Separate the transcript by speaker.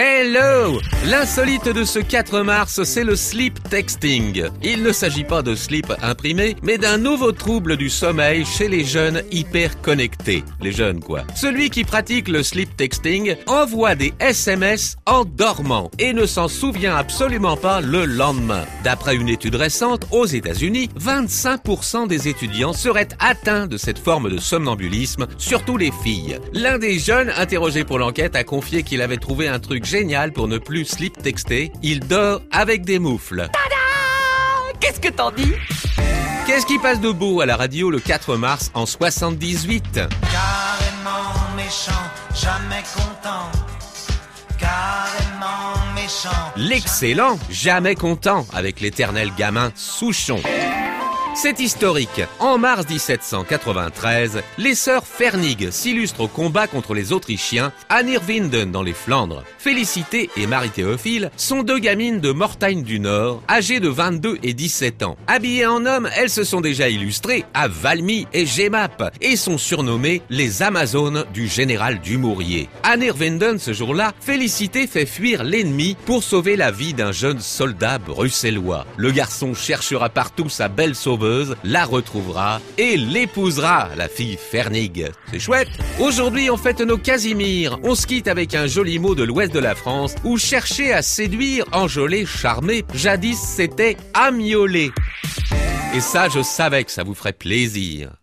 Speaker 1: Hello! L'insolite de ce 4 mars, c'est le sleep texting. Il ne s'agit pas de slip imprimé, mais d'un nouveau trouble du sommeil chez les jeunes hyper connectés. Les jeunes quoi. Celui qui pratique le sleep texting envoie des SMS en dormant et ne s'en souvient absolument pas le lendemain. D'après une étude récente, aux États-Unis, 25% des étudiants seraient atteints de cette forme de somnambulisme, surtout les filles. L'un des jeunes interrogés pour l'enquête a confié qu'il avait trouvé un truc génial pour ne plus sleep texter. Il dort avec des moufles.
Speaker 2: Tada! Qu'est-ce que t'en dis?
Speaker 1: Qu'est-ce qui passe de beau à la radio le 4 mars en 78?
Speaker 3: Carrément méchant, jamais content. Carrément méchant.
Speaker 1: L'excellent Jamais content avec l'éternel gamin Souchon. C'est historique. En mars 1793, les sœurs Fernig s'illustrent au combat contre les Autrichiens à Neerwinden dans les Flandres. Félicité et Marie-Théophile sont deux gamines de Mortagne du Nord, âgées de 22 et 17 ans. Habillées en hommes, elles se sont déjà illustrées à Valmy et Jemmapes et sont surnommées les Amazones du général Dumouriez. À Neerwinden, ce jour-là, Félicité fait fuir l'ennemi pour sauver la vie d'un jeune soldat bruxellois. Le garçon cherchera partout sa belle sauveuse, la retrouvera et l'épousera, la fille Fernig. C'est chouette. Aujourd'hui, on fête nos Casimir. On se quitte avec un joli mot de l'ouest de la France où chercher à séduire, enjôler, charmer, jadis c'était amioler. Et ça, je savais que ça vous ferait plaisir.